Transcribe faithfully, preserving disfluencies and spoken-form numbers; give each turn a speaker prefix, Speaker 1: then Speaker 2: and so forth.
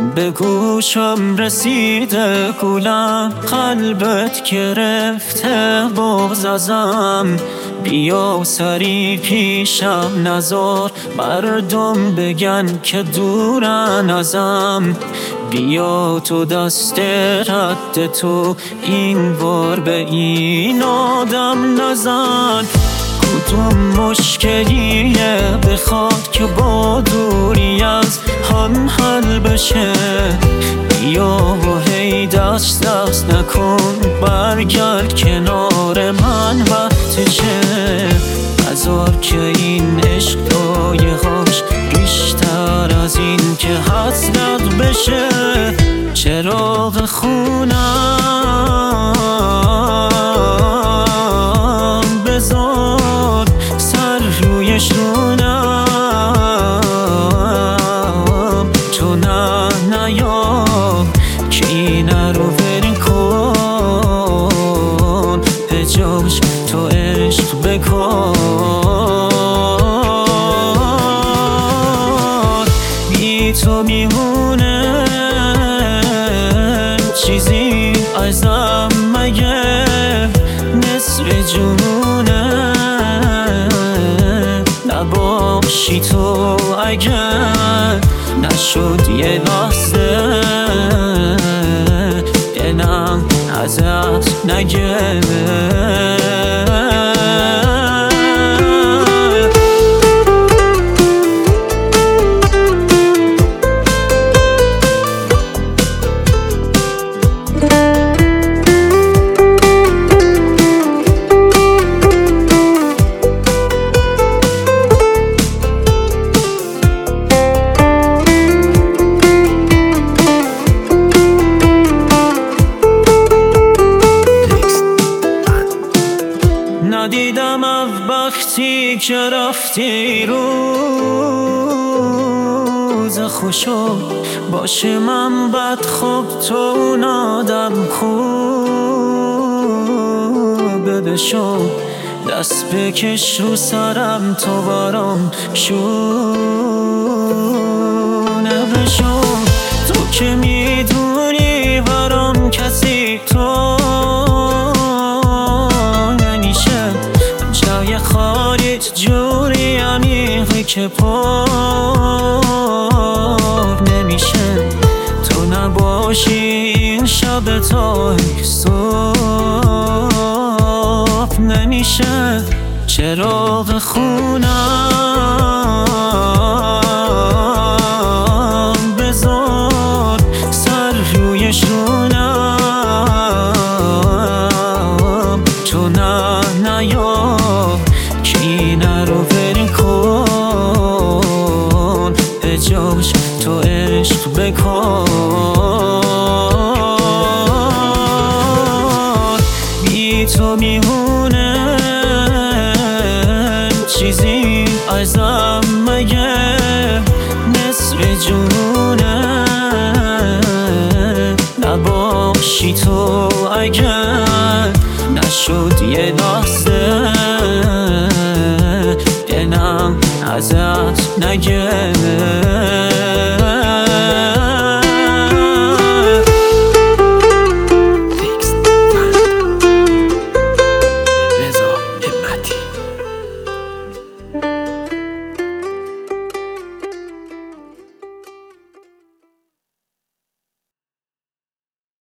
Speaker 1: به گوشم رسیده گولم، قلبت گرفته بغض ازم. بیا سری پیشم نزار، مردم بگن که دورن ازم. بیا تو دست رد تو این بار به این آدم نزن. کدوم مشکلیه بخواد که با دوری از هم حل بشه؟ بیا و هی دست دست نکن، برگرد کنار من وقتشه. نذار که این عشق دایه‌هاش بیشتر از این که حسرت بشه. چراغ خونم بذار سر رویش رونم، تو نه نیا که اینه رو برین کن، به جاش تو عشق بکن. بی تو میمونه چیزی ازم مگه؟ نصف جنونه نباشی تو اگر نشد یه لحظه دلم ازت نگه. ندیدم از وقتی که رفتی روز خوشو، باشه من بد خوب تو اون آدم خوبه بشو. دست بکش رو سرم تو برام شونه بشو. تو که میدونی برام کسی تو خارج جوری عمیقی که پر نمیشه. تو نباشی این شب تا صبح نمیشه. چراغ خونم بذار سر رویش رونم، تو نه نیا اینه رو برین کن، به جاش تو عشق بکن. بی تو میمونه چیزی ازم مگه؟ نصف جنونه نباشی تو اگر نشد یه لحظه دلم ازت نگه.